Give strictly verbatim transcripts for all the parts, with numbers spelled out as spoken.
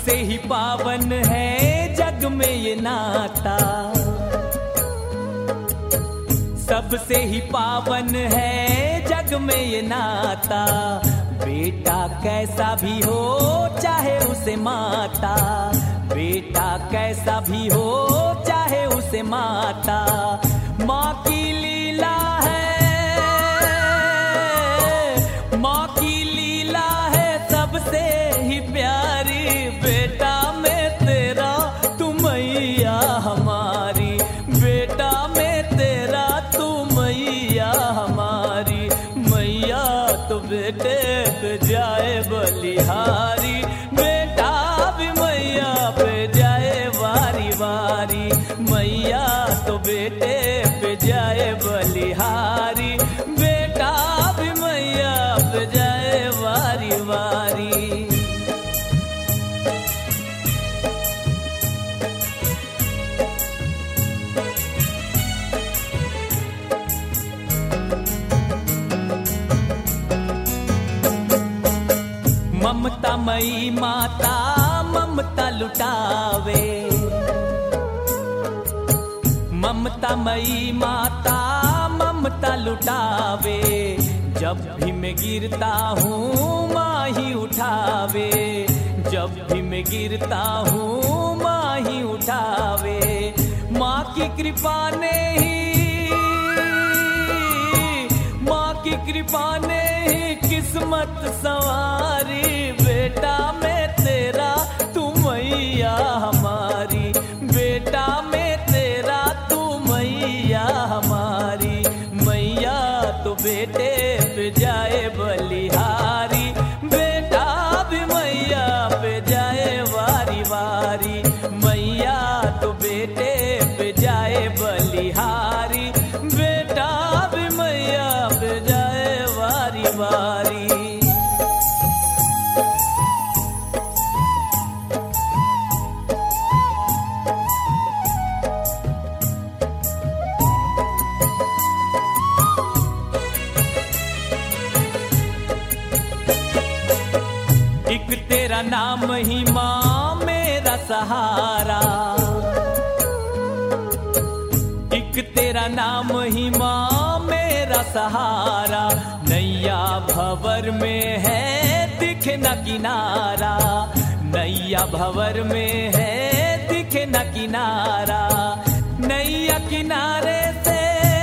सबसे ही पावन है जग में ये नाता, सबसे ही पावन है जग में ये नाता। बेटा कैसा भी हो चाहे उसे माता, बेटा कैसा भी हो चाहे उसे माता। माँ की लीला है, माँ की लीला है सबसे ही प्यारी। बेटा मैं तेरा तू मैया हमारी, बेटा मैं तेरा तू मैया हमारी। मैया तो बेटे पे जाए बलिहारी, बेटा भी मैया पे जाए वारी वारी। मैया तो बेटे पे जाए बलिहारी, बेटा भी मैया पे जाए वारी वारी। ममता मई माता ममता लुटावे, ममता मई माता ममता लुटावे। जब भी मैं गिरता हूँ माँ ही उठावे, जब भी मैं गिरता हूँ माँ ही उठावे। माँ की कृपा ने ही, माँ की कृपा ने ही किस्मत संवारी। बेटा मैं तेरा तू मैया हमारी, बेटा मैं तेरा तू मैया हमारी। मैया तो बेटे पे जाए बलिहारी, बेटा भी मैया पे जाए वारी वारी। मैया तो बेटे पे जाए बलिहारी, बेटा भी मैया पे जाए वारी वारी। एक तेरा नाम ही माँ मेरा सहारा, एक तेरा नाम ही माँ मेरा सहारा। नैया भंवर में है दिखे न किनारा, नैया भंवर में है दिखे न किनारा। नैया किनारे से,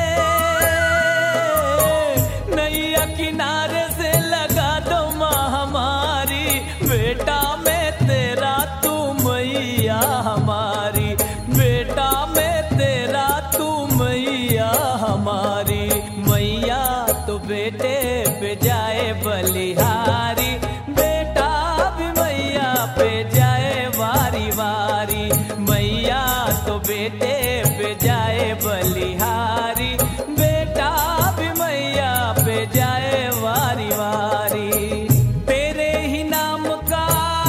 नैया किनारे से लगा दो माँ हमारी। बेटा मैं तेरा तू मैया हमारी, बेटा मैं तेरा तू मैया हमारी। मैया तो बेटे पे जाए बलिहारी, बेटा भी मैया पे जाए वारी वारी। मैया तो बेटे पे जाए बलिहारी, बेटा भी मैया पे जाए वारी वारी। तेरे ही नाम का,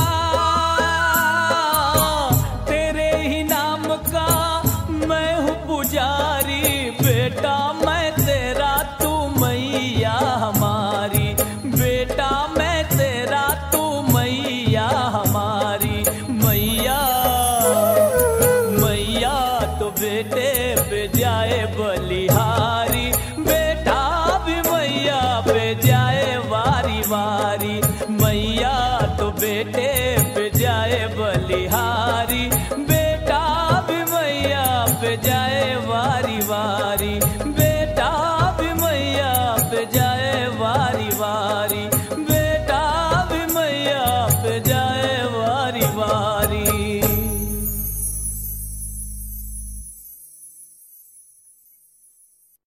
तेरे ही नाम का मैं हूँ पुजारी। बेटा मैं तेरा तू मैया हमारी, बेटा मैं तेरा तू मैया हमारी। मैया, मैया तो बेटे पे जाए बलिहारी, बेटा भी मैया पे जाए वारी वारी। मैया तो बेटे पे जाए बलिहारी, बेटा भी मैया पे जाए